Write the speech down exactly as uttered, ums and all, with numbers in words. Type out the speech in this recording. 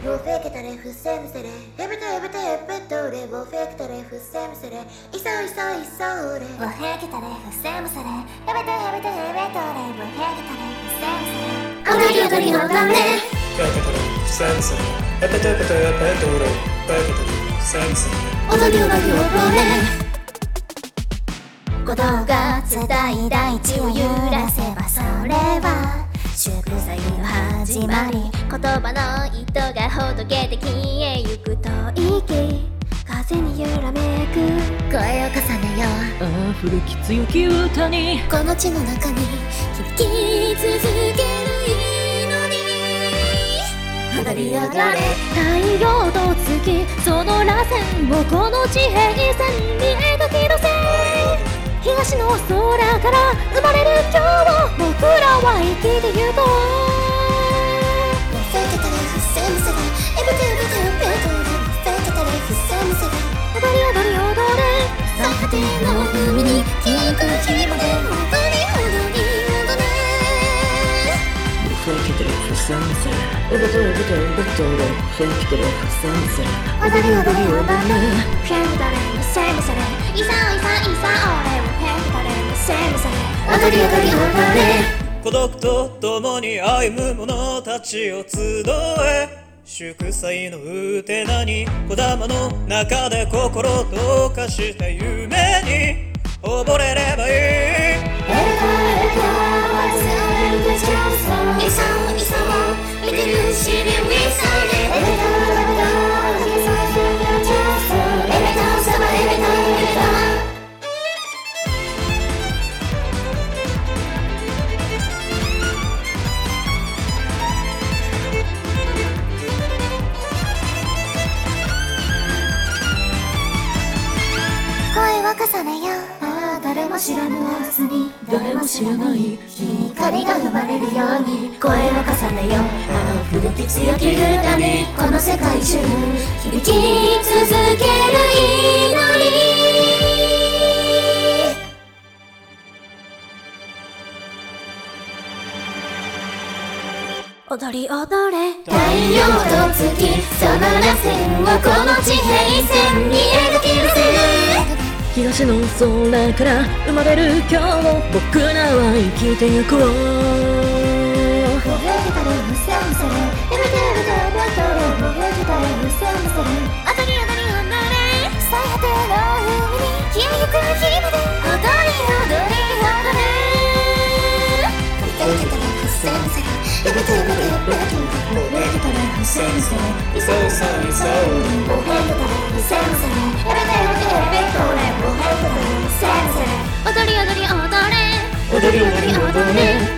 Vou ver que tarefa sempre seré. Repete, repete, repetore. Vou ver que tarefa sempre seré. Isso, isso, isso, ore. Vou ver que tarefa sempre seré. Repete, repete, repetore. Vou ver que tarefa sempre seré. Odori, odori, odore. Repete tarefa sempre seré. Repete, repete, repetore. Vou ver que tarefa sempre seré. Odori, odori, odore. 鼓動が伝い大地を揺らせばそれは祝祭の始まり言葉の糸がほどけて消えゆくと息風に揺らめく声を重ねようああ古き強き歌にこの地の中に響き続ける祈り踊り踊れ太陽と月その螺旋をこの地平線に描き出せ東の空から生まれる今日を僕らは生きてゆこうフェケタレフセムセレエブテブテブテブフェケタレフセムセレ踊り踊り踊れ最果ての海に消えゆく日まで踊り踊り踊れフェケタレフセムセレエブテブテブテブフェケタレフセムセレ踊り踊り踊れフェケタレフセムセレいさいさいさ俺を踊り踊り踊れ孤独と共に歩む者たちを集え祝祭のうてなに小玉の中で心溶かした夢に溺れればいいエレカエレカワイセルグジャーソンいさいさ見てるしりウィサイエレカエレカヒサイセルグジャーソンエレカサバエレカエレカ声を重ねようああ誰も知らぬ明日に誰も知らない光が生まれるように声を重ねようあの古き強き歌にこの世界中響き続ける祈り踊り踊れ太陽と月その螺旋をこの地平線に描き出せ東の空から生まれる今日を僕らは生きてゆこうフェケタレフセムセレエブテブテブテレフェケタレフセムセレ踊り踊り踊れ最果ての海に消えゆく日まで踊り踊り踊れフェケタレフセムセレエブテブテブテフェケタレフセムセレイソイソイソフェケタレフセムセレエブテブテブテフェケタレフセムセレ踊り踊り踊れ踊り踊り踊れ